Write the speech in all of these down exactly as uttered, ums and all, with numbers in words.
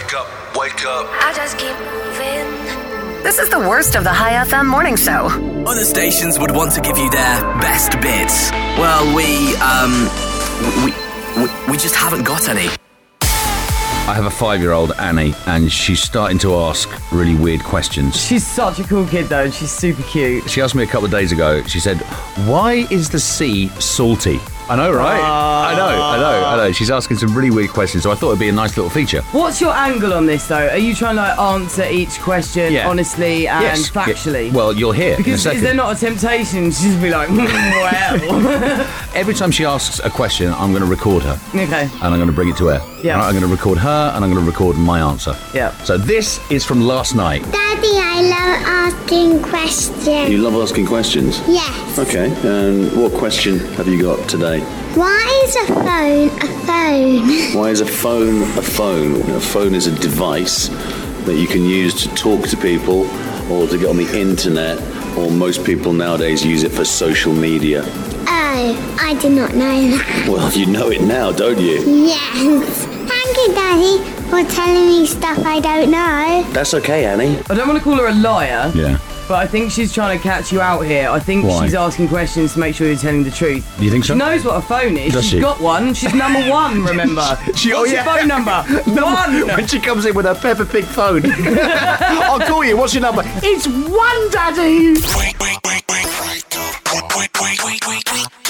Wake up, wake up. I just keep moving. This is the worst of the High F M morning show. Other stations would want to give you their best bits. Well, we, um, we, we, we just haven't got any. I have a five-year-old, Annie, and she's starting to ask really weird questions. She's such a cool kid, though, and she's super cute. She asked me a couple of days ago, she said, why is the sea salty? I know, right? Uh, I know, I know, I know. She's asking some really weird questions, so I thought it'd be a nice little feature. What's your angle on this, though? Are you trying to like, answer each question yeah. honestly and yes. factually? Yeah. Well, you'll hear because in a second. Is there not a temptation to just be like, mm, well? Every time she asks a question, I'm going to record her. Okay. And I'm going to bring it to her. Yeah. Right, I'm going to record her, and I'm going to record my answer. Yeah. So this is from last night. Daddy, I love asking questions. You love asking questions? Yes. Okay, and what question have you got today? Why is a phone a phone? Why is a phone a phone? A phone is a device that you can use to talk to people or to get on the internet, or most people nowadays use it for social media. Oh, I did not know that. Well, you know it now, don't you? Yes. Thank you, Daddy, for telling me stuff I don't know. That's okay, Annie. I don't want to call her a liar. Yeah. But I think she's trying to catch you out here. I think Why? she's asking questions to make sure you're telling the truth. You think so? She knows what a phone is. Does She's she? got one. She's number one, remember? She, What's oh, yeah. your phone number? One! When she comes in with her Peppa Pig phone. I'll call you. What's your number? It's one, Daddy! Wake, wake, wake, wake, wake up. Wake, wake, wake, wake, wake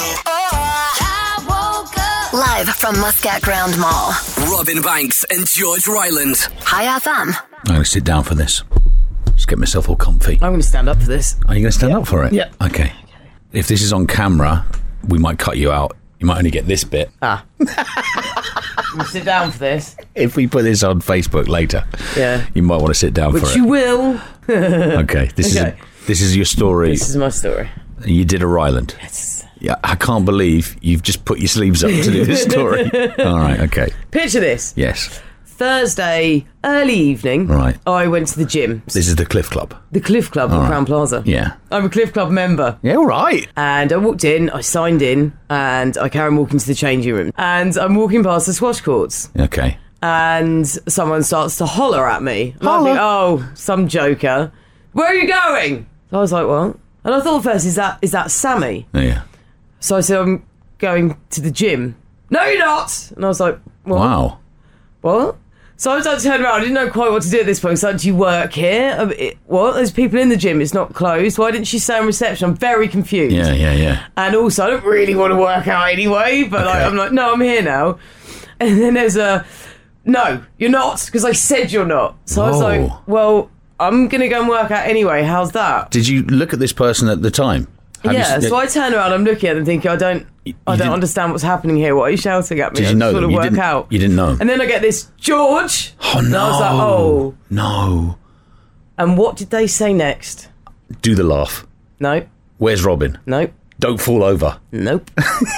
up. Live from Muscat Ground Mall. Robin Banks and George Ryland. High F M. I'm going to sit down for this. Just get myself all comfy. I'm going to stand up for this. Are you going to stand yeah. up for it? Yeah. Okay. If this is on camera, we might cut you out. You might only get this bit. Ah. I'm going to sit down for this. If we put this on Facebook later, yeah, you might want to sit down Which for it. Which you will. Okay. This okay. is a, this is your story. This is my story. You did a Ryland. Yes. Yeah, I can't believe you've just put your sleeves up to do this story. All right, okay. Picture this. Yes. Thursday, early evening, right. I went to the gym. This is the Cliff Club. The Cliff Club all in right. Crowne Plaza. Yeah. I'm a Cliff Club member. Yeah, all right. And I walked in, I signed in, and I carry on walking to the changing room. And I'm walking past the squash courts. Okay. And someone starts to holler at me. And Holler? I think, oh, some joker. Where are you going? So I was like, what? And I thought first, is that is that Sammy? Yeah. So I said, I'm going to the gym. No, you're not. And I was like, what? Wow. What? So I was like, turned around. I didn't know quite what to do at this point. It's like, do you work here? I mean, it, what? There's people in the gym. It's not closed. Why didn't she say on reception? I'm very confused. Yeah, yeah, yeah. And also, I don't really want to work out anyway. But Okay. like, I'm like, no, I'm here now. And then there's a, no, you're not. Because I said you're not. So I was Whoa. like, well, I'm going to go and work out anyway. How's that? Did you look at this person at the time? Have yeah, you, so I turn around, I'm looking at them thinking, I don't I don't didn't- understand what's happening here. What are you shouting at me? Did I you know just want them? to You work didn't, out. you didn't know them? And then I get this, George! Oh, And no. I was like, oh. No. And what did they say next? Do the laugh. Nope. Where's Robin? Nope. Don't fall over. Nope.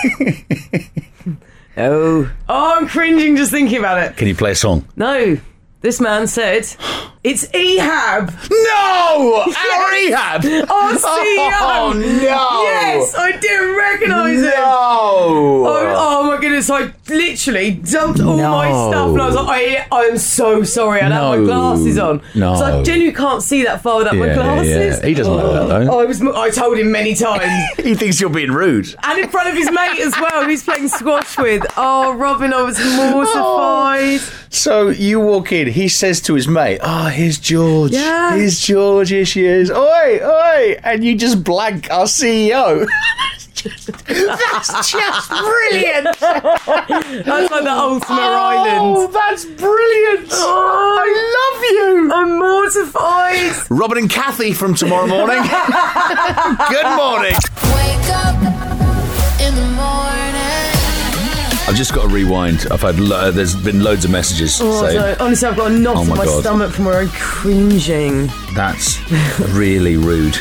oh. Oh, I'm cringing just thinking about it. Can you play a song? No. This man said, it's Ehab. No! Our Ehab! Oh, C E O! Oh, no! Yes, I didn't recognise him. No! Oh, oh my goodness, I literally dumped all No. my stuff and I was like, I, I'm so sorry, I had No. my glasses on. No. So I genuinely can't see that far without my Yeah, glasses. yeah. He doesn't know that, though. Oh, I, was, I told him many times. He thinks you're being rude. And in front of his mate as well, who he's playing squash with. Oh, Robin, I was mortified. So you walk in, he says to his mate, oh, here's George. Yeah. Here's George, here she is. Oi, oi. And you just blank our C E O. That's just brilliant. That's like the ultimate Oh, island. that's brilliant. Oh, I love you. I'm mortified. Robin and Kathy from tomorrow morning. Good morning. Wake up in the morning. I've just got to rewind. I've had lo- there's been loads of messages Oh, saying so, honestly, I've got a knot Oh in my my God. stomach from where I'm cringing. that's really rude.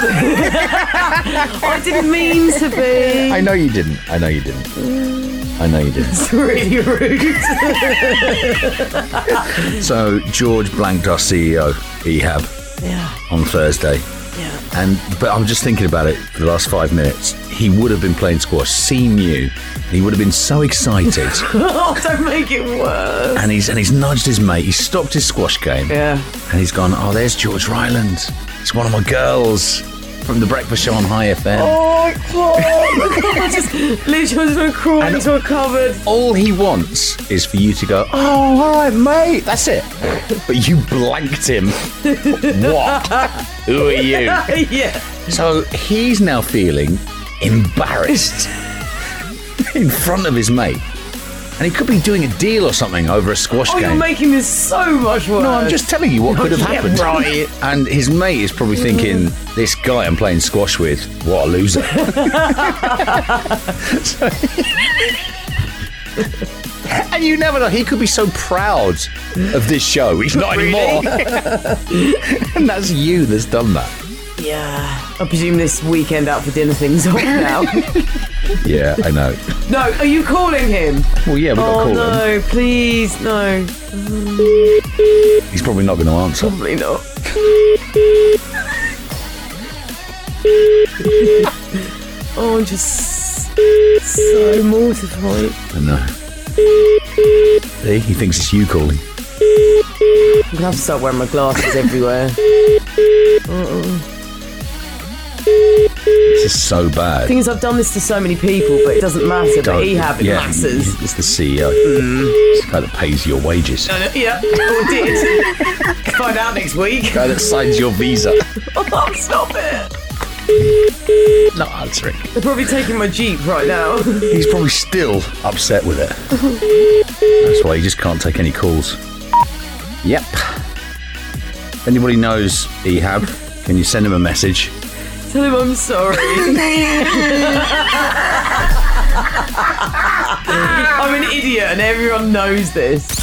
I didn't mean to be. I know you didn't. I know you didn't. I know you didn't. It's really rude. So George blanked our C E O, Ehab, Yeah, on Thursday. yeah. And but I'm just thinking about it for the last five minutes. he would have been playing squash. Seen you, he would have been so excited. Oh, don't make it worse. And he's and he's nudged his mate. He's stopped his squash game. Yeah. And he's gone, oh, there's George Ryland. It's one of my girls from the breakfast show on High F M. Oh, God. I just literally was going to crawl And- into a cupboard. All he wants is for you to go, oh, all right, mate. That's it. But you blanked him. What? Who are you? Yeah. So he's now feeling embarrassed in front of his mate. And he could be doing a deal or something over a squash Oh, game. you're making this so much worse. No, I'm just telling you what could have Yeah, happened. right. And his mate is probably thinking, this guy I'm playing squash with, what a loser. So- and you never know, he could be so proud of this show. He's not anymore. And that's you that's done that. Yeah. I presume this weekend out for dinner thing's off now. Yeah, I know. No, are you calling him? Well, yeah, we've got Oh, to call no, him. please, no. He's probably not going to answer. Probably not. Oh, I'm just so mortified. I know. See, he thinks it's you calling. I'm gonna have to start wearing my glasses everywhere. This is so bad. The thing is, I've done this to so many people, but it doesn't matter. But Ehab, it yeah, matters. It's the C E O. It's the guy that pays your wages. Uh, yeah, or did. Find out next week. The guy that signs your visa. Oh, stop it. Not answering. They're probably taking my Jeep right now. He's probably still upset with it. That's why he just can't take any calls. Yep. If anybody knows Ehab, can you send him a message? Tell him I'm sorry. I'm an idiot and everyone knows this.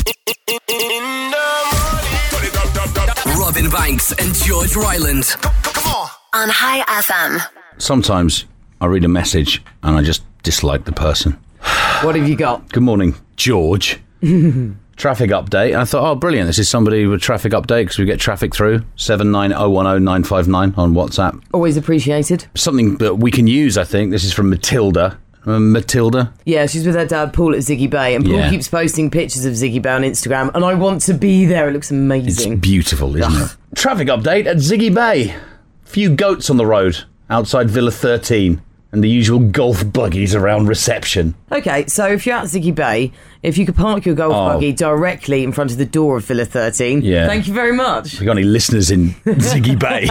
Robin Banks and George Ryland. On High F M. Sometimes I read a message and I just dislike the person. What have you got? Good morning, George. Traffic update. And I thought, oh, brilliant. This is somebody with traffic update because we get traffic through. seven nine zero one zero nine five nine on WhatsApp. Always appreciated. Something that we can use, I think. This is from Matilda. Remember Matilda? Yeah, she's with her dad Paul at Ziggy Bay, and Paul Yeah. keeps posting pictures of Ziggy Bay on Instagram, and I want to be there. It looks It's amazing. beautiful, isn't it? Traffic update at Ziggy Bay. Few goats on the road outside Villa thirteen and the usual golf buggies around reception. Okay, so if you're at Ziggy Bay, if you could park your golf Oh. buggy directly in front of the door of Villa thirteen, Yeah. thank you very much. If you got any listeners in Ziggy Bay,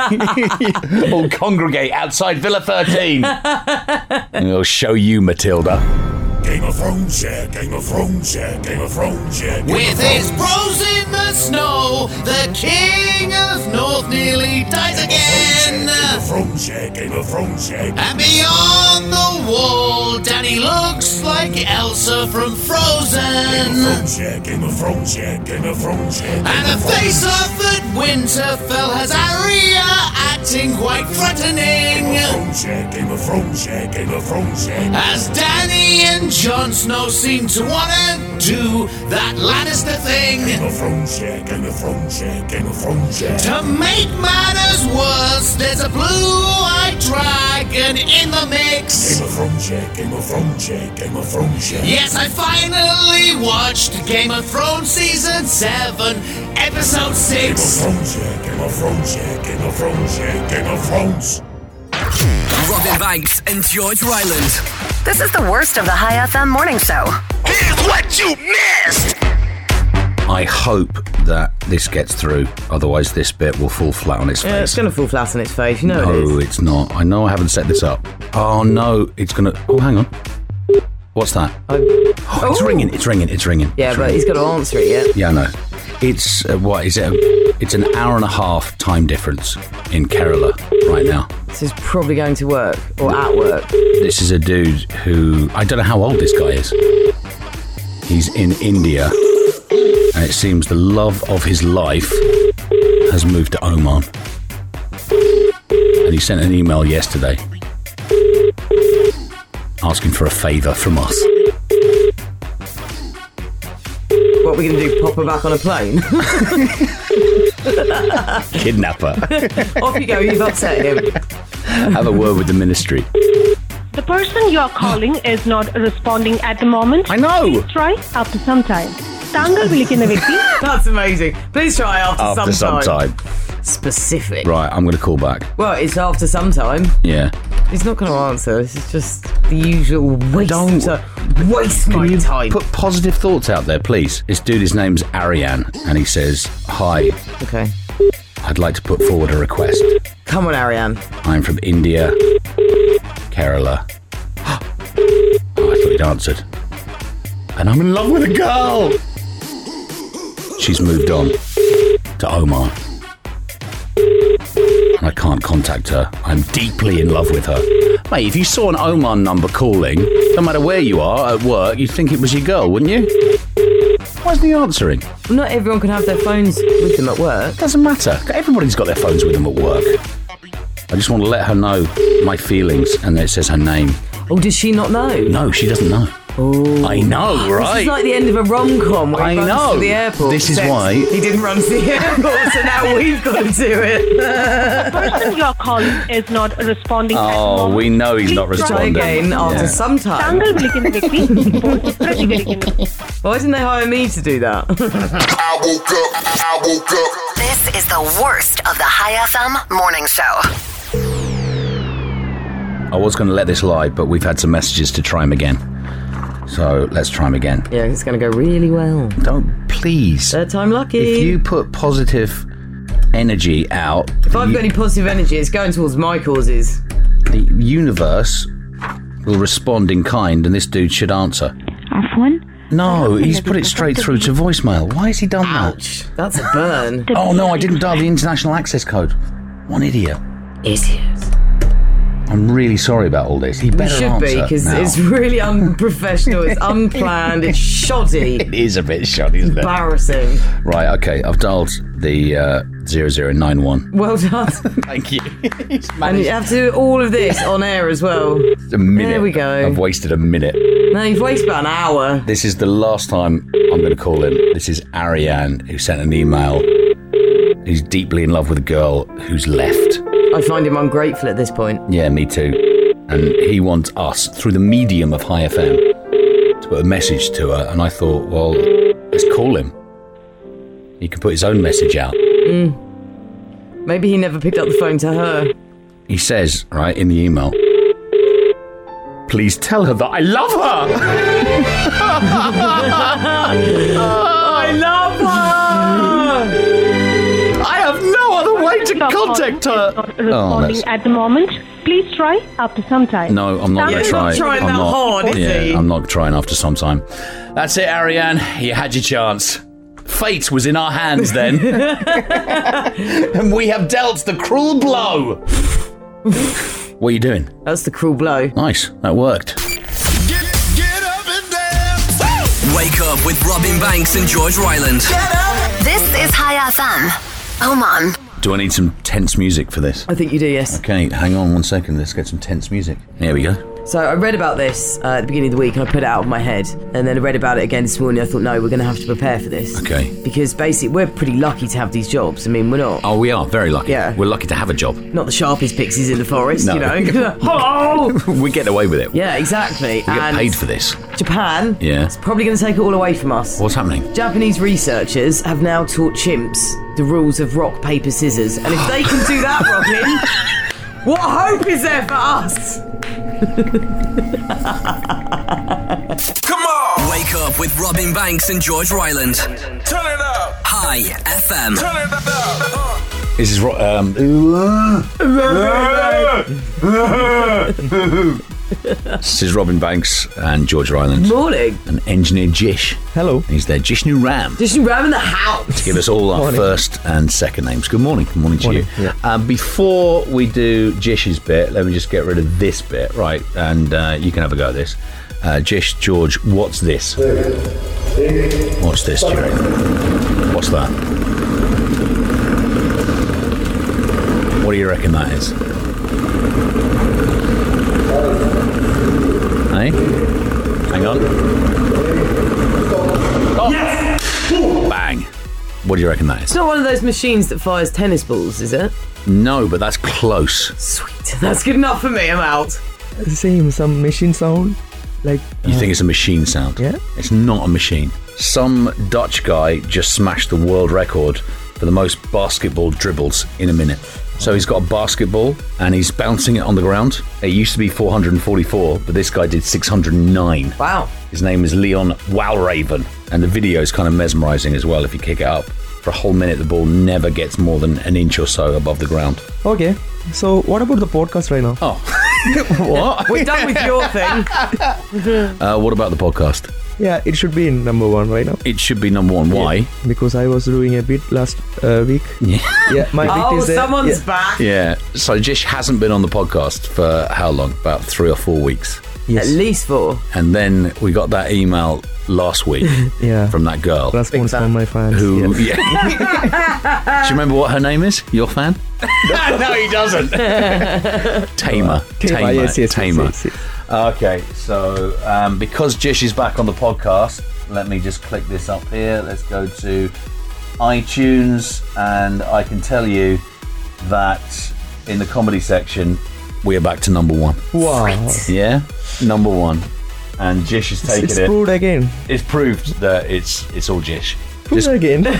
all congregate outside Villa thirteen. And we'll show you, Matilda. Game of Thrones, yeah, Game of Thrones, yeah, Game of Thrones, yeah. Game With of his Thrones. bros in the snow, the king of North nearly dies again. Game of Thrones, yeah, Game of Thrones, yeah. And beyond the wall, Danny looks like Elsa from Game of Frozen. Thrones, yeah, Game of Thrones, yeah, Game of Thrones, yeah. And the face of at Winterfell has Arya acting quite threatening. Game of Thrones, yeah, Game of Thrones, yeah, Game of Thrones, yeah. As Danny and Jon Snow seem to wanna do that Lannister thing. Game of Thrones, yeah, Game of Thrones, yeah, Game of Thrones, yeah. To make matters worse, there's a blue-eyed dragon in the mix. Game of Thrones, yeah, Game of Thrones, yeah, Game of Thrones, yeah. Yes, I finally watched Game of Thrones Season seven, Episode Game of six. Thrones, yeah, Game of Thrones, yeah, Game of Thrones, yeah, Game of Thrones. Robin Banks and George Ryland. This is the worst of the High F M morning show. Here's what you missed! I hope that this gets through. Otherwise, this bit will fall flat on its face. Yeah, it's going to fall flat on its face. You know it No, is. it's not. I know I haven't set this up. Oh, no. It's going to... Oh, hang on. What's that? I- Oh, it's Oh. ringing. It's ringing. It's ringing. Yeah, it's but ringing. he's got to answer it yet. Yeah, I know. It's, uh, what is it? It's an hour and a half time difference in Kerala right now. This is probably going to work, or at work. This is a dude who... I don't know how old this guy is. He's in India. And it seems the love of his life has moved to Oman. And he sent an email yesterday asking for a favour from us. What are we going to do, pop her back on a plane? Kidnapper. Off you go, you've upset him. Have a word with the ministry. The person you are calling is not responding at the moment. I know. Please try after some time. താങ്കൾ വിളിക്കുന്ന വ്യക്തി. That's amazing. Please try after, After some, some time. time. Specific. Right, I'm going to call back. Well, it's after some time. Yeah. He's not going to answer. This is just the usual waste. Don't waste my you time. Put positive thoughts out there, please. This dude, his name's Arian, and he says, "Hi. Okay. I'd like to put forward a request. Come on, Ariane. I'm from India, Kerala." Oh, I thought he'd answered. And I'm in love with a girl. She's moved on to Oman. And I can't contact her. I'm deeply in love with her. Mate, if you saw an Oman number calling, no matter where you are at work, you'd think it was your girl, wouldn't you? Why isn't he answering? Well, not everyone can have their phones with them at work. Doesn't matter. Everybody's got their phones with them at work. I just want to let her know my feelings, and then it says her name. Oh, does she not know? No, she doesn't know. Oh. I know, right? This is like the end of a rom-com where he I runs know. to the airport. This is except why... he didn't run to the airport, so now we've got to do it. The person you are calling is not responding at the Oh, moment. we know he's Please not try responding. Again, after Yeah. some time. താങ്കൾ വിളിക്കുന്ന വ്യക്തി ഇപ്പോൾ പ്രതികരിക്കുന്നു. Why didn't they hire me to do that? I woke up, I woke up. This is the worst of the High F M morning show. I was going to let this lie, but we've had some messages to try him again. So let's try him again. Yeah, it's going to go really well. Don't, please. Third time lucky. If you put positive energy out, If I've you- got any positive energy, it's going towards my causes. the universe will respond in kind, and this dude should answer. Afwan? No, he's put it straight through to voicemail. Why has he done Ouch. That's a burn. that? Oh no, I didn't dial the international access code. One idiot. Idiot. I'm really sorry about all this. He It better should be, answer because now. it's really unprofessional, it's unplanned, it's shoddy. It is a bit shoddy, isn't it? Embarrassing. Right, okay, I've dialed the uh, zero zero nine one. Well done. Thank you. He's And managed you have to do all of this on air as well. a minute. There we go. I've wasted a minute. No, you've wasted about an hour. This is the last time I'm going to call him. This is Ariane, who sent an email. He's deeply in love with a girl who's left. I find him ungrateful at this point. Yeah, me too. And he wants us, through the medium of High F M, to put a message to her. And I thought, well, let's call him. He can put his own message out. Mm. Maybe he never picked up the phone to her. He says, right, in the email, please tell her that I love her. I love her! I have no other way to contact her. Not responding that's- at the moment. Please try after some time. No, I'm not Thank going to you. try. He's not trying I'm that not, hard, is yeah, he? I'm not trying after some time. That's it, Ariane. You had your chance. Fate was in our hands then. And we have dealt the cruel blow. What are you doing? That's the cruel blow. Nice. That worked. Get, get up and dance. Wake up with Robin Banks and George Ryland. This is High F M. Oman. Do I need some tense music for this? I think you do, yes. Okay, hang on one second. Let's get some tense music. Here we go. So I read about this uh, at the beginning of the week and I put it out of my head. And then I read about it again this morning. I thought, no, we're going to have to prepare for this. Okay. Because basically, we're pretty lucky to have these jobs. I mean, we're not. Oh, we are very lucky. Yeah. We're lucky to have a job. Not the sharpest pixies in the forest, No. you know. Hello! We get away with it. Yeah, exactly. We get and paid for this. Japan Yeah. is probably going to take it all away from us. What's happening? Japanese researchers have now taught chimps the rules of rock, paper, scissors. And if they can do that, Robin, what hope is there for us? Come on. Wake up with Robin Banks and George Ryland. Turn it up. High F M. Turn it up. Uh. This is ro- um. This is Robin Banks and George Ryland. Morning. And engineer Jish. Hello. He's there. Jishnu Ram. Just ram in the house. Give us all our Morning. first and second names. Good morning. Good morning to Morning, you. yeah. Um, before we do Jish's bit, let me just get rid of this bit, right? And uh, you can have a go at this. Uh, Jish, George, what's this? What's this, do you reckon? What's that? What do you reckon that is? Hey? Hang on. Oh. Yes! Bang. What do you reckon that is? It's not one of those machines that fires tennis balls, is it? No, but that's close. Sweet. That's good enough for me. I'm out. Same, some machine sound. Like You uh, think it's a machine sound? Yeah. It's not a machine. Some Dutch guy just smashed the world record for the most basketball dribbles in a minute. So he's got a basketball and he's bouncing it on the ground. It used to be four hundred forty-four, but this guy did six hundred nine. Wow. His name is Leon Walraven, and the video is kind of mesmerizing as well if you kick it up. For a whole minute, the ball never gets more than an inch or so above the ground. Okay. So what about the podcast right now? Oh. What? We're done with your thing. Uh, what about the podcast? Yeah, it should be in number one right now. It should be number one. Why? Yeah, because I was doing a bit last uh, week. Yeah. Yeah, my Oh, bit is there. someone's Yeah. back. Yeah. So Jish hasn't been on the podcast for how long? About three or four weeks. Yes. At least four. And then we got that email last week Yeah. from that girl. Response from my fans. Who? Yeah. Yeah. Do you remember what her name is? Your fan? No, he doesn't. Tamer. Tamer. Yes, yes, Tamer. yes, yes, Okay, so um, because Jish is back on the podcast, let me just click this up here. Let's go to iTunes, and I can tell you that in the comedy section, we are back to number one. Wow. Yeah, number one. And Jish has taken It's it. proved again. It's proved that it's it's all Jish. Proved again. Look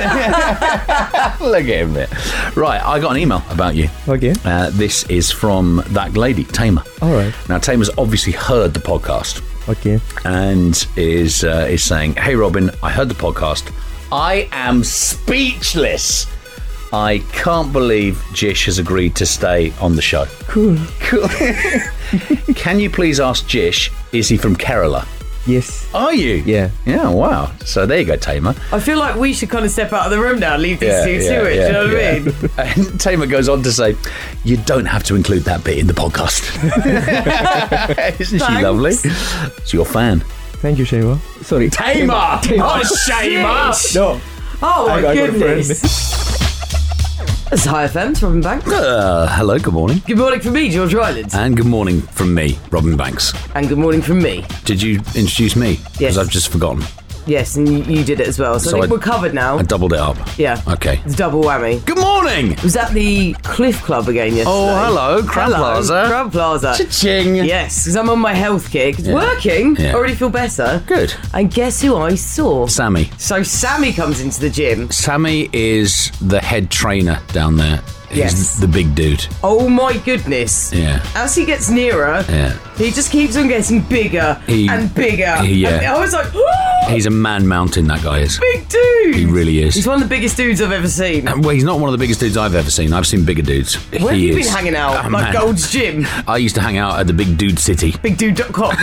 at him there. Right, I got an email about you. Okay. Uh, this is from that lady, Tamer. All right. Now, Tamer's obviously heard the podcast Okay. and is uh, is saying, "Hey, Robin, I heard the podcast. I am speechless. I can't believe Jish has agreed to stay on the show. Cool. Cool. Can you please ask Jish, is he from Kerala? Yes. Are you? Yeah. Yeah, wow. So there you go, Tamer. I feel like we should kind of step out of the room now and leave these Yeah, two yeah, to it. yeah, do you know what yeah. I mean? And Tamer goes on to say, you don't have to include that bit in the podcast. Isn't she Thanks. lovely? It's your fan. Thank you, Shema. Sorry. Tamer! Oh, Shamer! No. Oh I my got a good goodness. It's Hi F M, it's Robin Banks. Uh, hello, good morning. Good morning from me, George Rylands. And good morning from me, Robin Banks. And good morning from me. Did you introduce me? Yes. Because I've just forgotten. Yes, and you, you did it as well. So, So I think I- we're covered now. I doubled it up. Yeah. Okay. It's double whammy. Good morning! Was at the Cliff Club again yesterday. Oh, hello, Crab Hello, Plaza. Crab Plaza. Cha-ching! Yes, because I'm on my health kick. It's Yeah. working. Yeah. Already feel better. Good. And guess who I saw? Sammy. So Sammy comes into the gym. Sammy is the head trainer down there. He's Yes. the big dude. Oh my goodness. Yeah. As he gets nearer, Yeah. he just keeps on getting bigger He- and bigger. he- yeah. And I was like, He's a man mountain, that guy is. big dude. He really is. He's one of the biggest dudes I've ever seen. Well, he's not one of the biggest dudes I've ever seen. I've seen bigger dudes. Where he have you is. been hanging out? Oh, like man. Gold's Gym? I used to hang out at the Big Dude City. big dude dot com.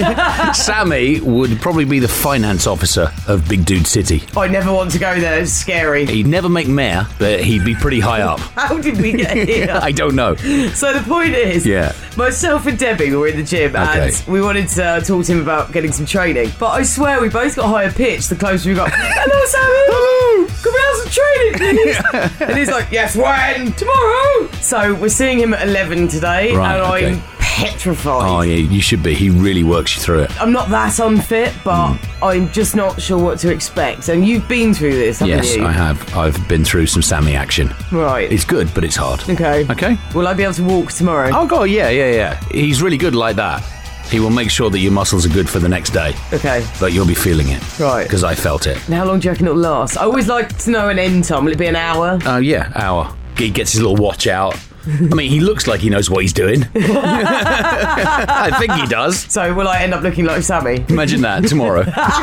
Sammy would probably be the finance officer of Big Dude City. I never want to go there. It's scary. He'd never make mayor, but he'd be pretty high up. How did we get here? I don't know. So the point is, Yeah. myself and Debbie were in the gym Okay. and we wanted to uh, talk to him about getting some training. But I swear we both got higher pitch the closer we got. Hello, Sammy. Hello. Can we have some training, please? And he's like, yes, when? Tomorrow. So we're seeing him at eleven today, Right, and okay. I'm petrified. Oh, yeah, you should be. He really works you through it. I'm not that unfit, but I'm just not sure what to expect. And you've been through this, haven't Yes, you? I have. I've been through some Sammy action. Right. It's good, but it's hard. Okay. Okay? Will I be able to walk tomorrow? Oh, God, yeah, yeah, yeah. He's really good like that. He will make sure that your muscles are good for the next day. Okay. But you'll be feeling it. Right. Because I felt it. And how long do you reckon it'll last? I always like to know an end time. Will it be an hour? Oh, yeah, hour. He gets his little watch out. I mean, he looks like he knows what he's doing. I think he does. So will I end up looking like Sammy? Imagine that tomorrow.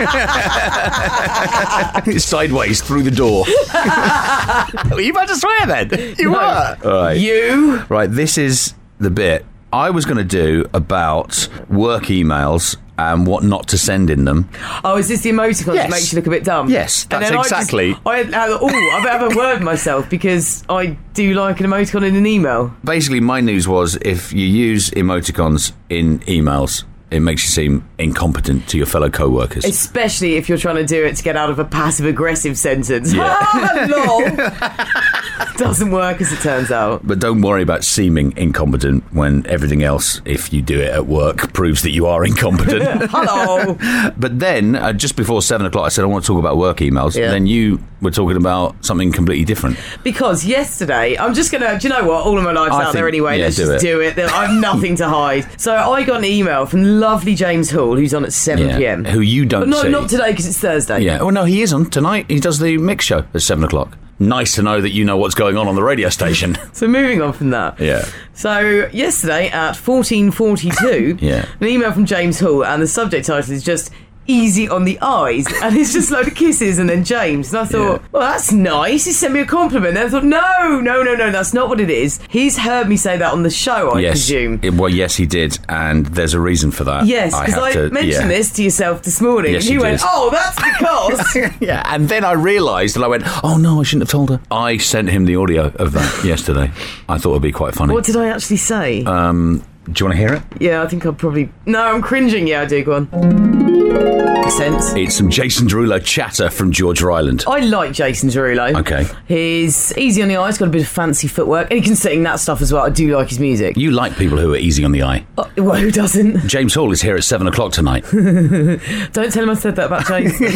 Sideways through the door. Were you about to swear then? You No. were. All right. You? Right, this is the bit I was going to do about work emails and what not to send in them. Oh, is this the emoticon Yes. that makes you look a bit dumb? Yes, And that's then exactly- I just, I had, oh, I better have a word myself because I do like an emoticon in an email. Basically, my news was if you use emoticons in emails, it makes you seem incompetent to your fellow co-workers. Especially if you're trying to do it to get out of a passive-aggressive sentence. Yeah. Ah, lol. Doesn't work, as it turns out. But don't worry about seeming incompetent when everything else, if you do it at work, proves that you are incompetent. Hello. But then, uh, just before seven o'clock, I said I want to talk about work emails. Yeah. Then you were talking about something completely different. Because yesterday, I'm just going to, do you know what? All of my life's I out there think- anyway. yeah, Let's do just it. do it. I have nothing to hide. So I got an email from lovely James Hall, who's on at seven Yeah. p.m. Who you don't But no, see. not today, because it's Thursday. Yeah. Oh, no, he is on tonight. He does the mix show at seven o'clock. Nice to know that you know what's going on on the radio station. So moving on from that. Yeah. So yesterday at fourteen forty-two, Yeah. an email from James Hall, and the subject title is just easy on the eyes, and it's just a load of kisses and then James. And I thought, Yeah. well, that's nice. He sent me a compliment. And I thought, no, no, no, no, that's not what it is. He's heard me say that on the show, I yes. presume. It- well, yes, he did, and there's a reason for that. Yes, because have I, to- mentioned yeah. this to yourself this morning, Yes, and you you went, did. oh, that's because. Yeah, and then I realised, and I went, oh no, I shouldn't have told her. I sent him the audio of that yesterday. I thought it would be quite funny. What did I actually say? Um, do you want to hear it? Yeah, I think I'll probably... No, I'm cringing. Yeah, I do. Go on. Sense. It's some Jason Derulo chatter from George Ryland. I like Jason Derulo. Okay. He's easy on the eyes, got a bit of fancy footwork, and he can sing that stuff as well. I do like his music. You like people who are easy on the eye. Uh, well, who doesn't? James Hall is here at seven o'clock tonight. Don't tell him I said that about Jason.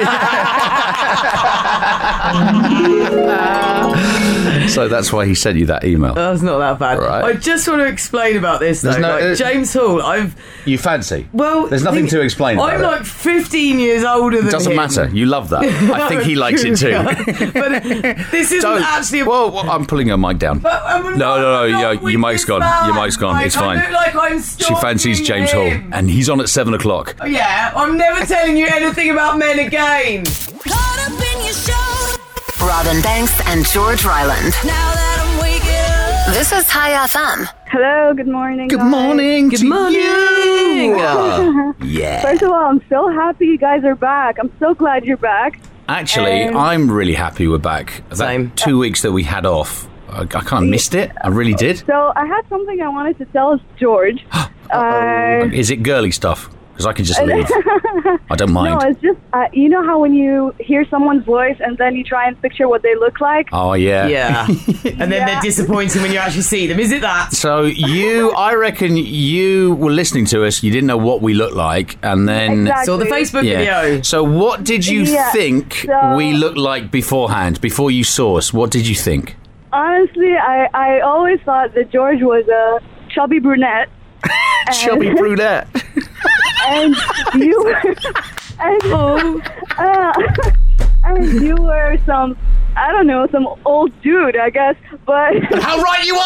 So that's why he sent you that email. That's not that bad. Right. I just want to explain about this, though. There's no- like, uh, James Hall, I've... You fancy? Well... There's nothing think- to explain about I'm it. like fifteen years older than It doesn't him. matter. You love that. I think he likes it too. But this isn't Don't. actually... A, Well, well, I'm pulling your mic down. but I'm No, not- no, no. I'm not Your, with your mic's this gone. man. Your mic's gone. Like, It's I fine. look like I'm She fancies stalking James him. Hall, and he's on at seven o'clock. Oh, yeah, I'm never telling you anything about men again. Caught up in your show. Robin Banks and George Ryland. Now that I'm waking up. This is High F M. Hello, good morning. Good guys. morning. Good to morning. you. Uh, yeah. First of all, I'm so happy you guys are back. I'm so glad you're back. Actually, And- I'm really happy we're back. That Same. two weeks that we had off, I, I kind of missed it. I really did. So I had something I wanted to tell George. uh, Is it girly stuff? Because I can just leave. I don't mind. No, it's just, uh, you know how when you hear someone's voice and then you try and picture what they look like? Oh, yeah. Yeah. And then Yeah. they're disappointing when you actually see them. Is it that? So you, I reckon you were listening to us, you didn't know what we looked like, and then... Exactly. Saw the Facebook Yeah. video. So what did you Yeah, think so- we looked like beforehand, before you saw us? What did you think? Honestly, I, I always thought that George was a chubby brunette. Chubby brunette. And you were... And, Oh. uh, and you were some... I don't know, some old dude, I guess, but... How right you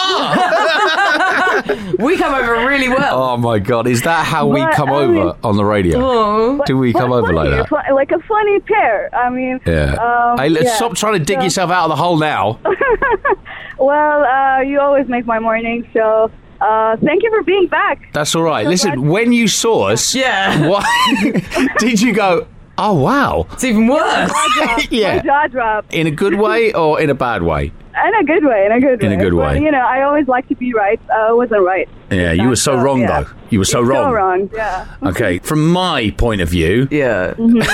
are! We come over really well. Oh my God, is that how we But, come I over mean- on the radio? Oh. Do we but come over funny, like that? fu- like a funny pair. I mean... Yeah. Um, hey, let's yeah. stop trying to dig So- yourself out of the hole now. Well, uh, you always make my morning, so uh, thank you for being back. That's all right. So Listen, glad- when you saw us, Yeah. what did you go? Oh wow! It's even worse. My jaw, Yeah. my jaw dropped. In a good way or in a bad way? In a good way, in a good way. In a good But, way. you know, I always like to be right. Uh, I wasn't right. Yeah, you were so So, wrong yeah. though. You were so It's wrong. So wrong, yeah. Okay, from my point of view, Yeah.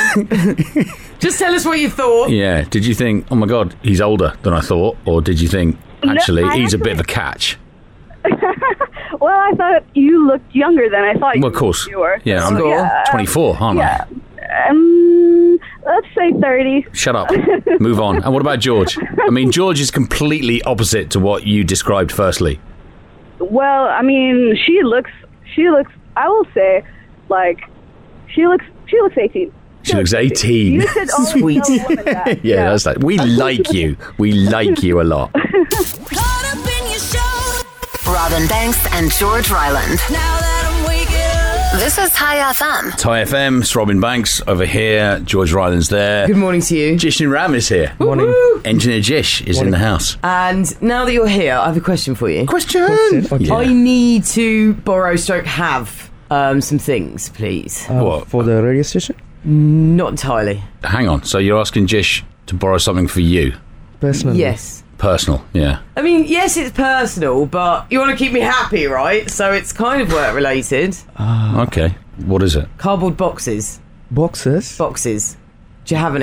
Just tell us what you thought. yeah. Did you think, oh my God, he's older than I thought, or did you think No, actually I he's a bit actually- of a catch? Well, I thought you looked younger than I thought Well, you, of course. you were. Yeah, So, I'm yeah, uh, twenty-four, aren't yeah. Um, let's say thirty. I? Shut up. Move on. And what about George? I mean, George is completely opposite to what you described firstly. Well, I mean, she looks, she looks, I will say, like, she looks, she looks eighteen. She looks eighteen. You should always Sweet. tell women that. Yeah, that's like, we like you. We like you a lot. Caught up in your show. Robin Banks and George Ryland. Now that I'm waking up. This is High F M. Thai F M, it's Robin Banks over here. George Ryland's there. Good morning to you. Jishin Ram is here. Morning. Woo! Engineer Jish is in the house. And now that you're here, I have a question for you. Question. Okay. I need to borrow stroke have um, some things, please. Uh, What? For the radio station? Not entirely. Hang on. So you're asking Jish to borrow something for you? Personally? Yes. Personal, yeah. I mean, yes, it's personal, but you want to keep me happy, right? So it's kind of work related. Okay. What is it? Cardboard boxes. Boxes? Boxes. Do you have any?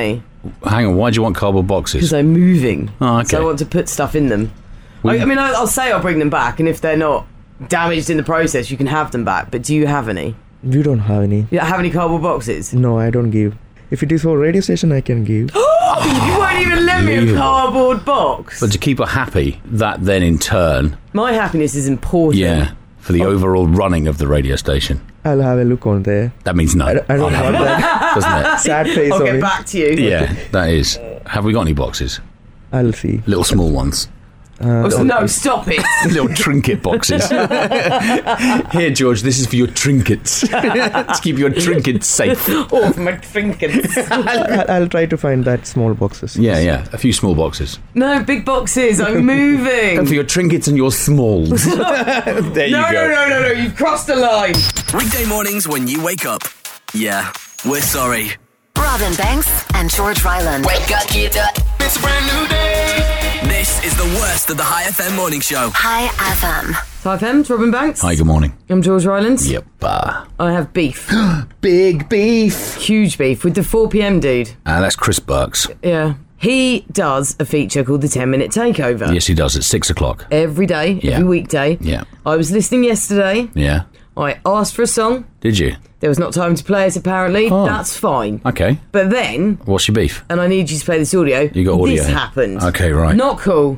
Hang on, why do you want cardboard boxes? Because they're moving. Oh, okay. So I want to put stuff in them. I, I mean, I, I'll say I'll bring them back, and if they're not damaged in the process, you can have them back. But do you have any? You don't have any. You don't have any cardboard boxes? No, I don't give. If it is for radio station, I can give. You won't even lend me a cardboard box? But to keep her happy, that then in turn... My happiness is important. Yeah, for the overall running of the radio station. I'll have a look on there. That means no. I, I don't Oh, want no. that. Doesn't it? Sad face I'll on get it. back to you. Yeah, that is. Have we got any boxes? I'll see. Little small ones. Uh, Oh, no, stop it. Little trinket boxes. Here, George, this is for your trinkets. To keep your trinkets safe. Oh, my trinkets. I'll, I'll try to find that small boxes. Yeah, yeah, a few small boxes. No, big boxes. I'm moving. And for your trinkets and your smalls. There you no, go. no, no, no, no. You've crossed the line. Weekday mornings when you wake up. Yeah, we're sorry. Robin Banks and George Ryland. Wake up, get up. It's a brand new day. This is the worst of the High F M morning show. High F M. Hi, F M. It's Robin Banks. Hi, good morning. I'm George Ryland. Yep. Uh, I have beef. Big beef. Huge beef with the four p.m. dude. Uh, that's Chris Burks. Yeah. He does a feature called the ten minute Takeover. Yes, he does. At six o'clock. Every day, Yeah. every weekday. Yeah. I was listening yesterday. Yeah. I asked for a song. Did you? There was not time to play it, apparently. Oh. That's fine. Okay. But then, What's your beef? and I need you to play this audio. You got audio This here. happened. Okay, right. Not cool.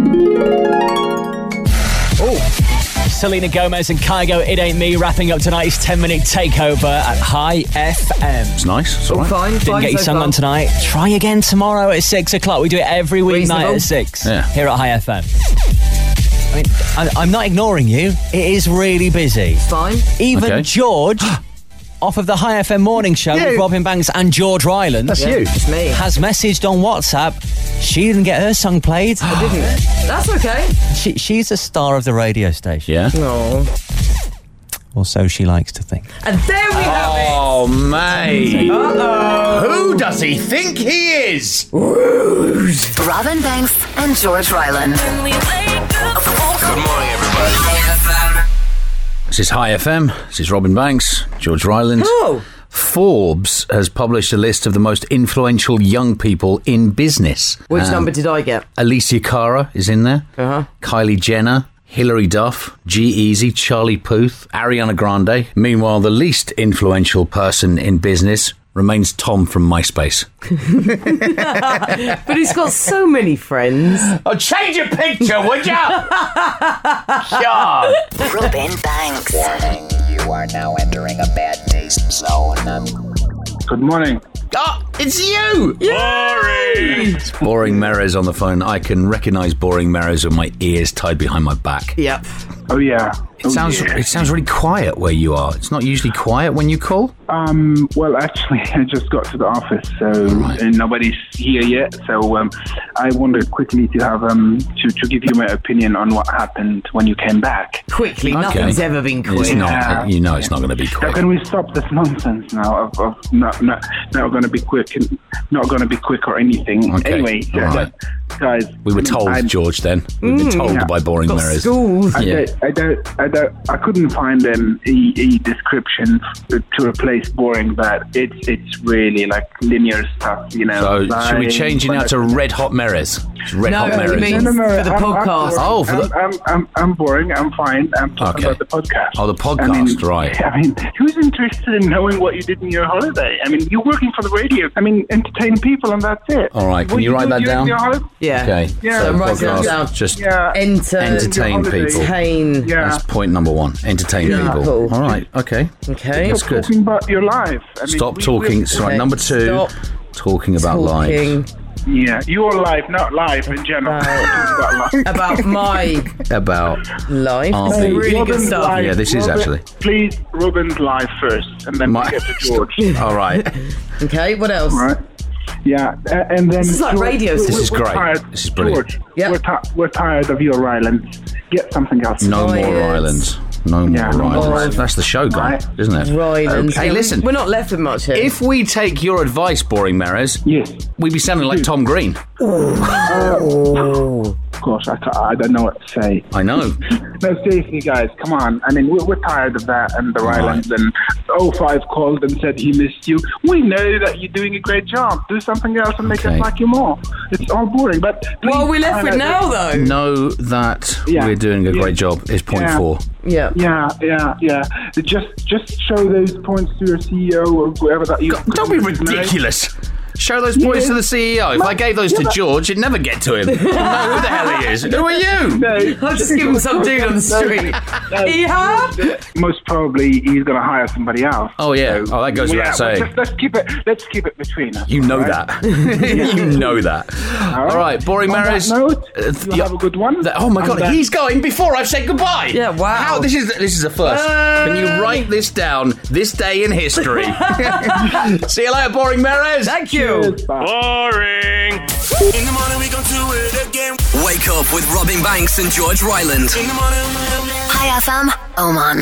Selena Gomez and Kygo, It Ain't Me, wrapping up tonight's ten minute takeover at High F M. It's nice. It's all All right. fine. Didn't fine get your so song far. on tonight. Try again tomorrow at six o'clock. We do it every weeknight Reasonable. at six Yeah. here at High F M. I mean, I, I'm not ignoring you. It is really busy. Fine. Even Okay. George, off of the High F M morning show Yeah. with Robin Banks and George Ryland, That's Yeah, you. it's me. has messaged on WhatsApp. She didn't get her song played. I didn't. That's okay. She, she's a star of the radio station. Yeah. No. Or so she likes to think. And there we have it. Oh, mate. Uh-oh. Who does he think he is? Robin Banks and George Ryland. Good morning, everybody. This is High F M. This is Robin Banks, George Ryland. Oh. Forbes has published a list of the most influential young people in business. Which Um, number did I get? Alicia Cara is in there. Uh-huh. Kylie Jenner, Hilary Duff, G-Eazy, Charlie Puth, Ariana Grande. Meanwhile, the least influential person in business remains Tom from MySpace. But he's got so many friends. Oh, change your picture, would ya? God. Robin Banks. You are now entering a bad taste zone. Good morning. Oh, it's you! Boring! It's Boring Merez on the phone. I can recognise Boring Merez with my ears tied behind my back. Yep. Oh yeah. It oh, sounds yeah. it sounds really quiet where you are. It's not usually quiet when you call. Um. Well, actually, I just got to the office, so Right. and nobody's here yet. So um, I wanted quickly to have um to, to give you my opinion on what happened when you came back. Quickly. Okay. Nothing's ever been quick. It's not. Yeah. You know, it's not going to be Now, quick. can we stop this nonsense now of, of not not not going to be quick and not going to be quick or anything? Okay. Anyway, All guys, right. guys, We were told, I'm- George. Then we've been told Yeah. by Boring Got Merez. schools. I, Yeah. don't, I don't, I don't, I couldn't find um, a, a description to replace boring, but it's it's really like linear stuff, you know. So like, should we change it now to Red Hot Merez? It's Red No, Hot he Merez. means- No, no, no. For the I'm, podcast. I'm Oh, for I'm, the- I'm, I'm, I'm boring. I'm fine. I'm talking Okay. about the podcast. Oh, the podcast, I mean, right. I mean, who's interested in knowing what you did in your holiday? I mean, you're working for the radio. I mean, entertain people, and that's it. All right, can What you write do that during down? your holiday? Yeah. Okay. Yeah. So So I'm writing that podcast, down. just Yeah. Enter. entertain Your holiday. people. Entertain. Yeah. That's point number one. Entertain Yeah. people. Cool. All right. Okay. Okay. That's Stop good. talking about your life. I mean, Stop we- talking. we- So, right, Okay, number two. stop Talking about Talking lives. Yeah, your life, not life in general. About- About life. about my About life. Our This is beef. really good Robin's stuff. life. Yeah, this is Robin- actually. Please, Robin's life first, and then My- we get to George. all right. Okay, what else? Right? Yeah, a- and then This is like George, radio we're- This we're is great. Tired. This is brilliant. George, Yeah. we're, ti- we're tired of your islands. Get something else. No more Rylands. islands. No more Yeah, no more islands. islands. That's the show gone, Right. isn't it? Rylands. Hey, Yeah, listen. We're not left with much here. If we take your advice, Boring Merez, Yes. we'd be sounding like Tom Green. Uh, gosh, I, can't, I don't know what to say. I know. No, seriously, guys, come on. I mean, we're, we're tired of that. And the Rylands and oh five called and said he missed you. We know that you're doing a great job. Do something else and make Okay. us like you more. It's all boring, but... What are we left find with out- now, though? Know that Yeah. we're doing a Yeah. great job is point Yeah. four. Yeah. Yeah, yeah, yeah. Just just show those points to your C E O or whoever that you... Don't be ridiculous. Show those points Yeah. to the C E O. If I gave those Yeah, to but- George, it'd never get to him. He'd know who the hell he is. Who are you? No. I'll just give him some dude on the street. Yeah. Most probably he's going to hire somebody else. Oh, yeah. Oh, that goes yeah, without but saying. Just, let's keep it. Let's keep it between us. You know right? that. You know that. All right, Boring On that Maris. note, uh, you yeah. have a good one. Th- Oh my And God, that- he's going before I've said goodbye. Yeah, wow. How this is this is a first. Can you write this down? This day in history. See you later, Boring Maris. Thank you. Boring. In the morning we gon' do it again. Wake up with Robin Banks and George Ryland. In the morning. Hi F M, Oman.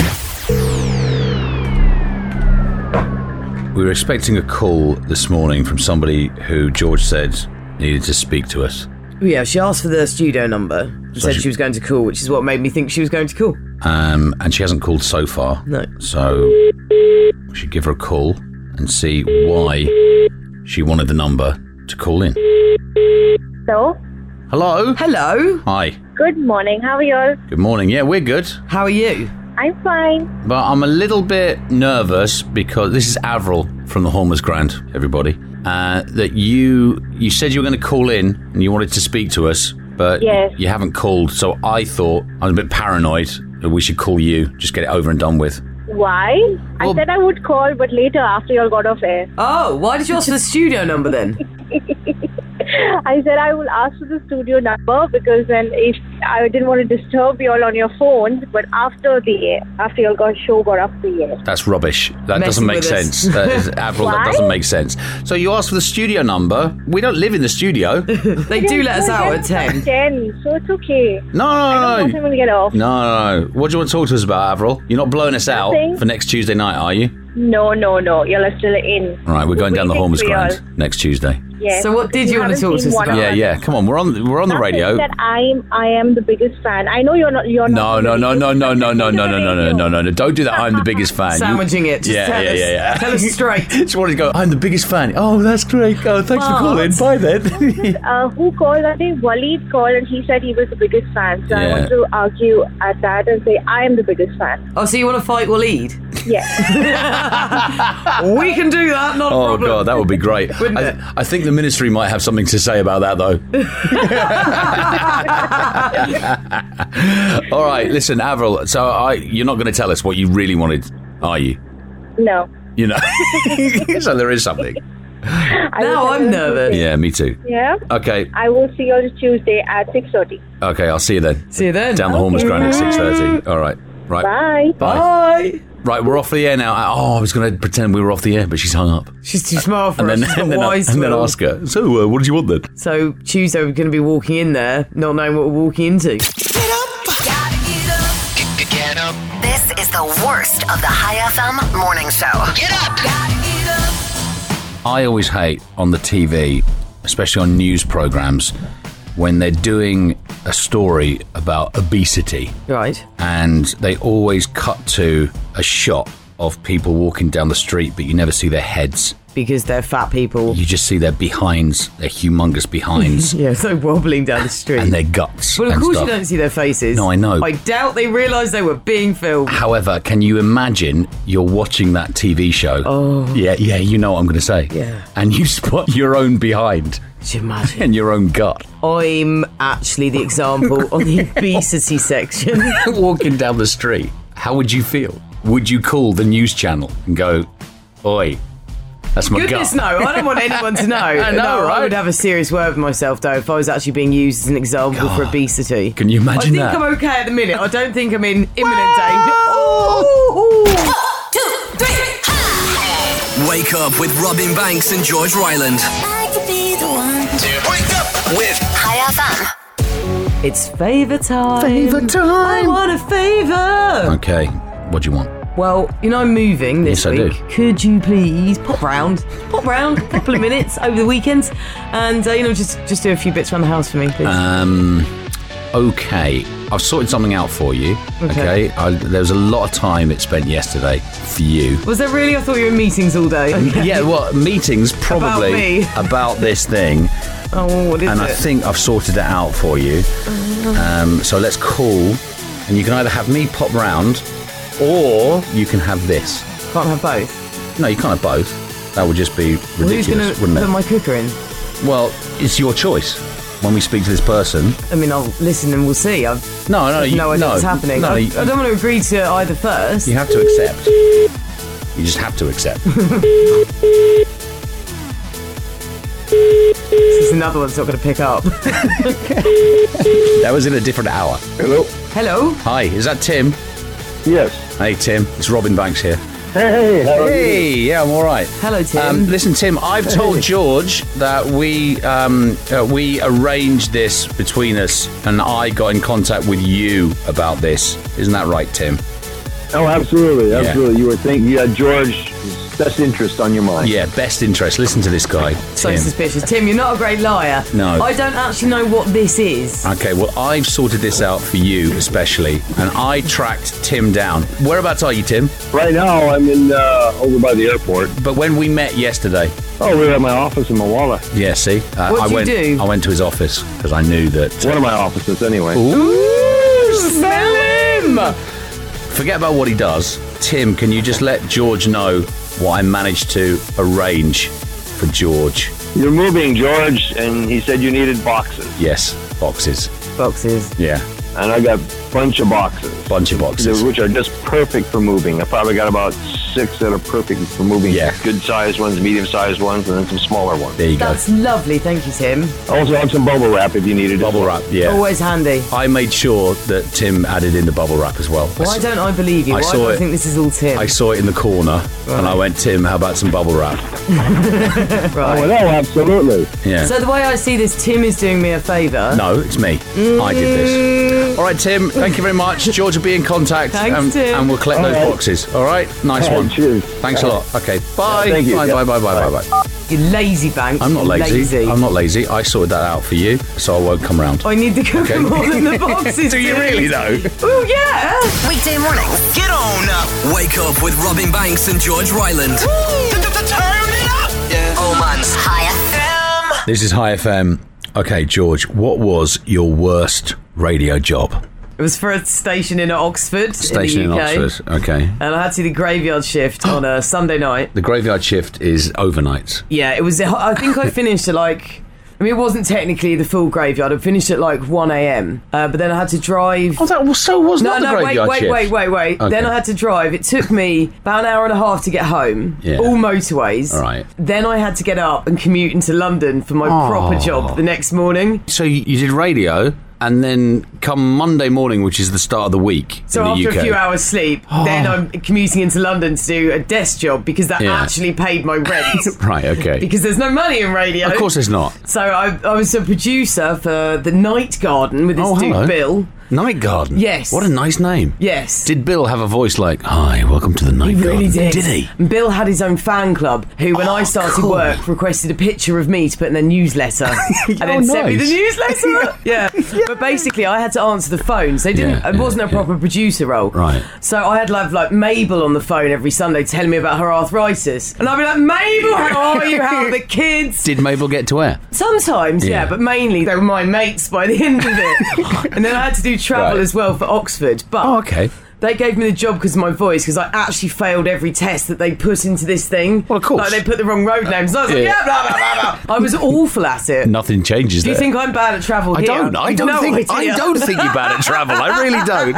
We were expecting a call this morning from somebody who George said needed to speak to us. Yeah, she asked for the studio number and So said she- she was going to call, which is what made me think she was going to call. Um, and she hasn't called so far. No. So we should give her a call and see why she wanted the number to call in. Hello. Hello? Hello. Hi. Good morning. How are you all? Good morning. Yeah, we're good. How are you? I'm fine. But I'm a little bit nervous because this is Avril from the Hormers Grand, everybody. Uh, that you you said you were going to call in and you wanted to speak to us, but Yes. you haven't called. So I thought I was a bit paranoid that we should call you, just get it over and done with. Why? I said I would call, but later after you all got off air. Oh, why did you ask for the studio number then? I said I will ask for the studio number because then if I didn't want to disturb you all on your phones, but after the air, after you all got show got off the air. That's rubbish. That Messing doesn't make with us. sense. That is, Avril, that Why? doesn't make sense. So you asked for the studio number. We don't live in the studio. They do let us out at ten. ten, so it's okay. No, I no, don't want no. him to get off. No, no, no. What do you want to talk to us about, Avril? You're not blowing us out Nothing. for next Tuesday night, are you? No, no, no. You all are still in. All right, we're going down the Waiting Hormers for you all. Grand next Tuesday. Yes. So what did you want to haven't talk to seen us one about? Yeah, yeah. Come on, we're on. We're on the Nothing radio. That I'm, I am the biggest fan. I know you're not. You're No, not. no, no, no, no, no, no, no, no, no, no, no, no, no. Don't do that. I'm the biggest fan. You- Sandwiching it. Just yeah, tell yeah, us. yeah, yeah. Tell us straight. Just wanted to go. I'm the biggest fan. Oh, that's great. Oh, thanks for But- calling. Bye then. Uh, who called that day? Waleed called and he said he was the biggest fan. So I Yeah. want to argue at that and say I am the biggest fan. Oh, so you want to fight Waleed? Yes. We can do that, not a Oh problem. god, that would be great. Wouldn't I, it? I think the ministry might have something to say about that, though. All right, listen, Avril. So I, you're not going to tell us what you really wanted, are you? No. You know. So there is something. I Now will I'm tell you nervous. Tuesday. Yeah, me too. Yeah. Okay, I will see you on Tuesday at six thirty. okay. I'll see you then. See you then. Down the Hormers Okay. Grand at six thirty. All right, right. Bye. Bye. Bye. Right, we're off the air now. Oh, I was going to pretend we were off the air, but she's hung up. She's too smart for And us. then, She's not and then, wise and to then it all. ask her. So, uh, what did you want then? So Tuesday we're going to be walking in there, not knowing what we're walking into. This is the worst of the High F M morning show. Get up! I always hate on the T V, especially on news programs, when they're doing a story about obesity. Right. And they always cut to a shot of people walking down the street, but you never see their heads. Because they're fat people. You just see their behinds, their humongous behinds, Yeah, so wobbling down the street. and their guts. Well, of and course stuff. you don't see their faces. No, I know. I doubt they realised they were being filmed. However, can you imagine you're watching that T V show? Oh. Yeah, yeah, you know what I'm going to say. Yeah. And you spot your own behind Could you imagine? and your own gut I'm actually the example on the obesity section. walking down the street. How would you feel? Would you call the news channel and go, "Oi, that's my Goodness gut"? no, I don't want anyone to know. I know, no, I right? would have a serious word with myself though if I was actually being used as an example for obesity. Can you imagine I think that? I'm okay at the minute. I don't think I'm in imminent danger. Oh! Wake up with Robin Banks and George Ryland. I could be the one to wake up with High F M. It's favour time. Favour time. I want a favour. Okay, what do you want? Well, you know I'm moving this Yes, I week. do. Could you please pop round, pop round, a couple of minutes over the weekends, and uh, you know just just do a few bits around the house for me, please. Um, okay. I've sorted something out for you. Okay. Okay. I, there was a lot of time it spent yesterday for you. Was there really? I thought you were in meetings all day. Okay. Yeah, well, meetings probably About me. about this thing. Oh, what is and it? I think I've sorted it out for you. Um, so let's call, and you can either have me pop round, or you can have this. Can't have both. No, you can't have both. That would just be ridiculous, Well, who's going to wouldn't put it? my cooker in? Well, it's your choice. When we speak to this person, I mean, I'll listen and we'll see. I've no, no, I've you, no idea no, what's happening. No, I, you, I don't want to agree to either first. you have to accept. You just have to accept. This is another one's not going to pick up. That was in a different hour. Hello. Hello. Hi, is that Tim? Yes. Hey, Tim. It's Robin Banks here. Hey, how are Hey, you? yeah, I'm all right. Hello, Tim. Um, listen, Tim, I've told Hey. George that we um, uh, we arranged this between us, and I got in contact with you about this. Isn't that right, Tim? Oh, absolutely, Yeah. absolutely. You were thinking you had George's best interest on your mind. Yeah, best interest. Listen to this guy, So Tim. suspicious. Tim, you're not a great liar. No. I don't actually know what this is. Okay, well, I've sorted this out for you especially, and I tracked Tim down. Whereabouts are you, Tim? Right now, I'm in uh, over by the airport. But when we met yesterday, Oh, we were at my office in Moala. yeah, see, uh, What'd I you went. do? I went to his office because I knew that. One of my offices, anyway. Ooh, Smell him! Forget about what he does. Tim, can you just let George know what I managed to arrange for George? You're moving, George, and he said you needed boxes. Yes, boxes. Boxes. Yeah, And I got a bunch of boxes. bunch of boxes. Which are just perfect for moving. I probably got about six that are perfect for moving. Yeah. Good sized ones, medium sized ones, and then some smaller ones. There you go. That's lovely. Thank you, Tim. I also have some bubble wrap if you needed it. Bubble wrap, yeah. Always handy. I made sure that Tim added in the bubble wrap as well. Why don't I believe you? I Why saw do I it. think this is all Tim? I saw it in the corner, and I went, Tim, how about some bubble wrap? Right. Oh, no, absolutely. Yeah. So the way I see this, Tim is doing me a favour. No, it's me. I did this. All right, Tim, thank you very much. George will be in contact, Thanks, and, Tim. and we'll collect All those right. boxes. All right? Nice All right, one. cheers. Thanks a All lot. Okay, bye. Thank you. Bye, Yeah. bye, bye, bye, bye, bye. You lazy bank. I'm not lazy. Lazy. I'm not lazy. I sorted that out for you, so I won't come round. I need the cooker Okay. more than the boxes. Do you Tim. really, though? Oh, yeah. Weekday mornings. Get on up. Wake up with Robin Banks and George Ryland. Turn it up. Yeah. Oman's High F M. This is High F M. Okay, George, what was your worst radio job? It was for a station in Oxford, Station in in the U K. Oxford. Okay. And I had to do the graveyard shift on a Sunday night. The graveyard shift is overnight. Yeah, it was. I think I finished at like. I mean, it wasn't technically the full graveyard. I finished at like one a.m. Uh, but then I had to drive. Oh, that was so was no, not the no, wait, graveyard wait, shift. wait, wait, wait. Okay. Then I had to drive. It took me about an hour and a half to get home. Yeah. All motorways. All right. Then I had to get up and commute into London for my Oh. proper job the next morning. So you you did radio, and then come Monday morning, which is the start of the week So in the after U K. a few hours sleep, then I'm commuting into London to do a desk job because that Yeah. actually paid my rent. Right, okay. Because there's no money in radio. Of course there's not. So I, I was a producer for the Night Garden with this Oh, dude hello. Bill. Night Garden? Yes. What a nice name. Yes. Did Bill have a voice like, hi, welcome to the Night He Garden? really did. Did he? And Bill had his own fan club who, when I started cool. work, requested a picture of me to put in their newsletter and then Oh, sent me the nice. newsletter. yeah. But basically, I had to answer the phone. So it, didn't, Yeah, it wasn't yeah, a proper producer role. Right. So I had to have like Mabel on the phone every Sunday telling me about her arthritis. And I'd be like, Mabel, how are you? How are the kids? Did Mabel get to air? Sometimes, yeah. Yeah. but mainly they were my mates by the end of it. And then I had to do travel Right. as well for Oxford. But Oh, okay. they gave me the job because of my voice, because I actually failed every test that they put into this thing. Well, of course. Like they put the wrong road names. And I was like, Yeah. yeah, blah, blah, blah, blah. I was awful at it. Nothing changes Do you there. think I'm bad at travel I here? don't. I You've don't no think. I idea. don't think you're bad at travel. I really don't.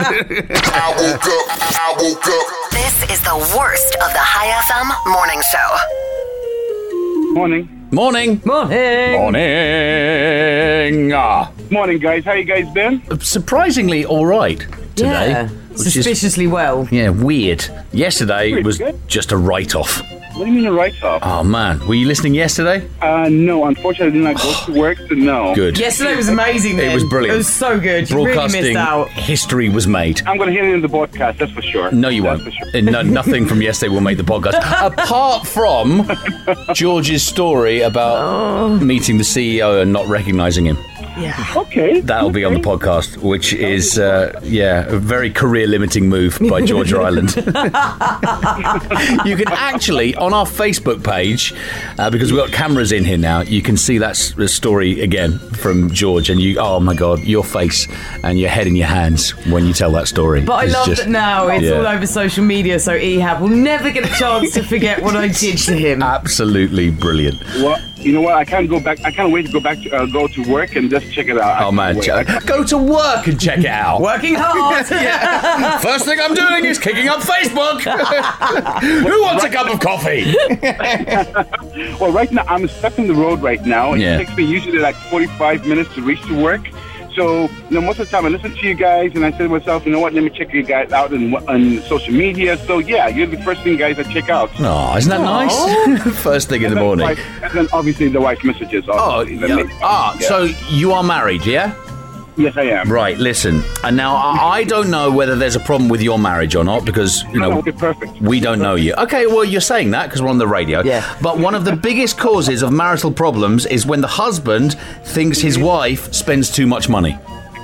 I woke up, I woke up. This is the worst of the High F M morning show. Morning. Morning. Morning. Morning. Ah. Morning, guys. How you guys been? Surprisingly, all right today. Yeah. which is- Suspiciously well. Yeah, weird. Yesterday Pretty was good. just a write-off. What do you mean a write-off? Oh man, were you listening yesterday? Uh, no, unfortunately, I did not go to work, so no. Good. Yesterday was amazing. Then. It was brilliant. It was so good. You really Broadcasting missed out. history was made. I'm going to hear it in the podcast, that's for sure. No, you That's won't. for sure. Uh, No, nothing from yesterday will make the podcast. Apart from George's story about Oh. meeting the C E O and not recognising him. Yeah. Okay. That'll be on the podcast, which is, uh, yeah, a very career-limiting move by George Ryland. You can actually, on our Facebook page, uh, because we've got cameras in here now, you can see that s- story again from George, and you, oh my God, your face and your head in your hands when you tell that story. But I It's love just- that now it's yeah. all over social media, so Ehab will never get a chance to forget what I did to him. Absolutely brilliant. Well, you know what? I can't go back. I can't wait to go back to uh, go to work and just check it out. Oh man, Wait. ch- go to work and check it out. Working hard. Yeah. First thing I'm doing is kicking up Facebook. Who wants a cup of coffee? Well, right now I'm stuck on the road right now. It Yeah. takes me usually like forty-five minutes to reach to work. So, you know, most of the time I listen to you guys and I say to myself, you know what, let me check you guys out on, on social media. So, yeah, you're the first thing guys I check out. Oh, isn't that nice? First thing in the And then morning. wife- And then obviously the wife messages. Oh, obviously. yeah. Then- ah, yeah. so you are married, yeah? Yes, I am. Right, listen. And now I I don't know whether there's a problem with your marriage or not because, you know, Okay, perfect. we don't know you. Okay, well, you're saying that because we're on the radio. Yeah. But one of the biggest causes of marital problems is when the husband thinks his wife spends too much money.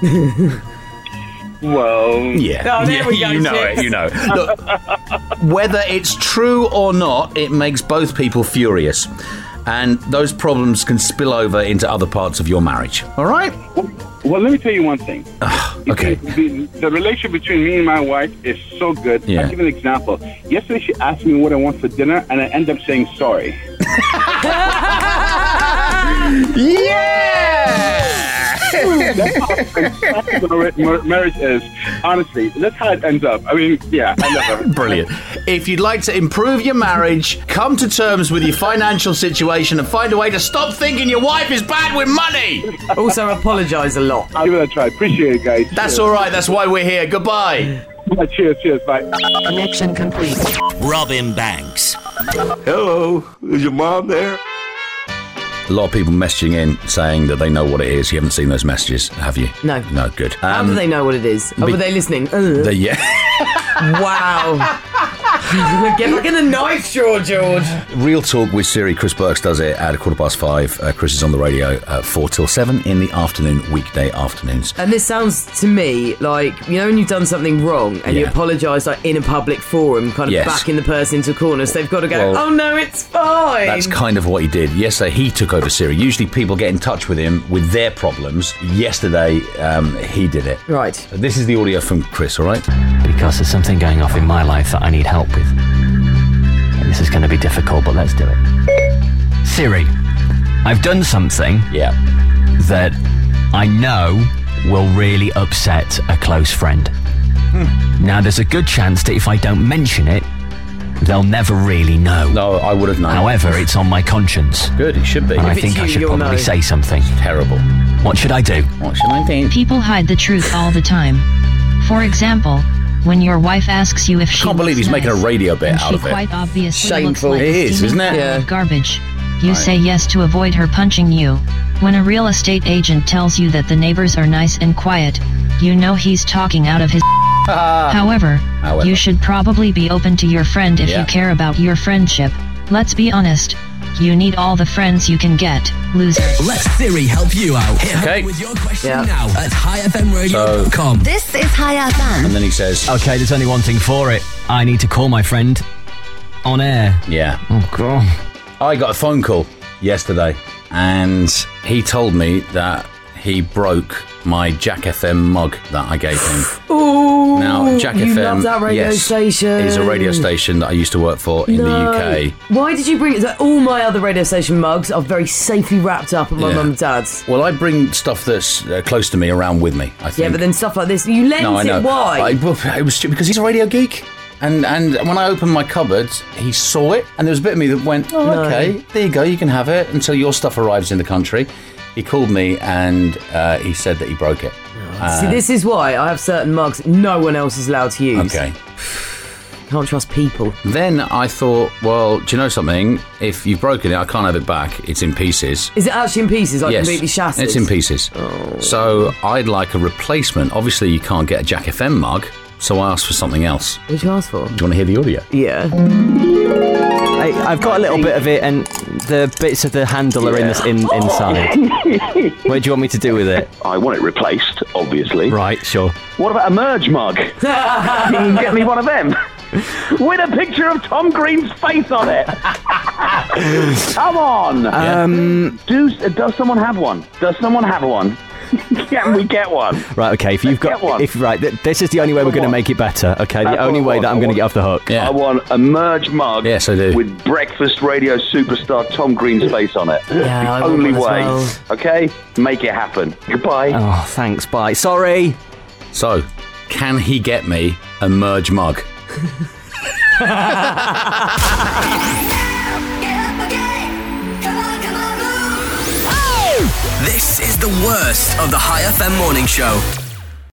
Well, Yeah, Oh, there yeah, we go, you know Chicks. it, you know. Look, whether it's true or not, it makes both people furious. And those problems can spill over into other parts of your marriage. All right? well, let me tell you one thing. Okay. The, the relationship between me and my wife is so good. Yeah. I'll give you an example. Yesterday, she asked me what I want for dinner, and I end up saying sorry. Yeah! That's how fantastic mar- mar- marriage is. Honestly, that's how it ends up. I mean, yeah, I love it. Brilliant. If you'd like to improve your marriage, come to terms with your financial situation and find a way to stop thinking your wife is bad with money. Also, apologise a lot. I'll give it a try. Appreciate it, guys. That's all right. That's why we're here. Goodbye. right. Cheers, cheers. Bye. Connection complete. Robin Banks. Hello, is your mom there? A lot of people messaging in saying that they know what it is. You haven't seen those messages, have you? No. No, good. How Um, do they know what it is? Oh, be- were they listening? Ugh. they- yeah. Wow. Get back in the knife drawer, George. Real Talk with Siri. Chris Burks does it at a quarter past five. Uh, Chris is on the radio at four till seven in the afternoon, weekday afternoons. And this sounds to me like, you know, when you've done something wrong and you Yeah. apologise like in a public forum, kind of Yes. backing the person into a corner, so they've got to go, Well, oh no, it's fine. That's kind of what he did. Yesterday, he took over Siri. Usually people get in touch with him with their problems. Yesterday, um, he did it. Right. So this is the audio from Chris, all right? Because there's something going off in my life that I need help with. And this is going to be difficult, but let's do it. Siri, I've done something Yeah. that I know will really upset a close friend. Hmm. Now, there's a good chance that if I don't mention it, they'll never really know. No, I would have known. However, it's on my conscience. Good, it should be. And I If it's think I you, should you'll probably know. say something. Terrible. What should I do? What should I do? People hide the truth all the time. For example, when your wife asks you if she Can't believe looks he's making a nice, radio bit and out she of it. quite obviously Shameful. looks like It a is, steaming isn't it? pile Yeah. of garbage. You Right. say yes to avoid her punching you. When a real estate agent tells you that the neighbors are nice and quiet, you know he's talking out of his However, However. you should probably be open to your friend if Yeah. you care about your friendship. Let's be honest. You need all the friends you can get, loser. Let Siri help you out. Hit her Okay. with your question Yeah. now at hi f m radio dot com. This is High F M. And then he says, Okay, there's only one thing for it. I need to call my friend on air. yeah. Oh, God. I got a phone call yesterday and he told me that he broke my Jack F M mug that I gave him. Ooh, Now, Jack you F M love that radio yes, station. is a radio station that I used to work for in No. the U K. Why did you bring it? So all my other radio station mugs are very safely wrapped up at my Yeah. mum and dad's. Well, I bring stuff that's uh, close to me around with me, I think. Yeah, but then stuff like this, you lent no, I know. it. Why? I, well, it was stupid because he's a radio geek. And and when I opened my cupboard, he saw it, and there was a bit of me that went, oh, No. okay, there you go, you can have it until your stuff arrives in the country. He called me and uh, he said that he broke it. Uh, See, this is why I have certain mugs no one else is allowed to use. Okay. Can't trust people. Then I thought, well, do you know something? If you've broken it, I can't have it back. It's in pieces. Is it actually in pieces, like yes, completely shattered? it's in pieces. Oh. So I'd like a replacement. Obviously, you can't get a Jack F M mug, so I asked for something else. What did you ask for? Do you want to hear the audio? Yeah. I, I've got a little bit of it, and the bits of the handle are in this in, inside. What do you want me to do with it? I want it replaced, obviously. Right, sure. What about a merge mug? You can get me one of them. With a picture of Tom Green's face on it. Come on. Um, Do, does someone have one? Does someone have one? Can we get one? Right, okay, if you've Let's got... get one. if Right, th- this is the only way we're going to make it better, okay? The That's only what I way want. that I'm I going to want- get off the hook. I want a merge mug Yes, I do. with breakfast radio superstar Tom Green's face on it. Yeah, the I want only one as way. well. Okay? Make it happen. Goodbye. Oh, thanks, bye. Sorry. So, can he get me a merge mug? This is the worst of the High F M morning show.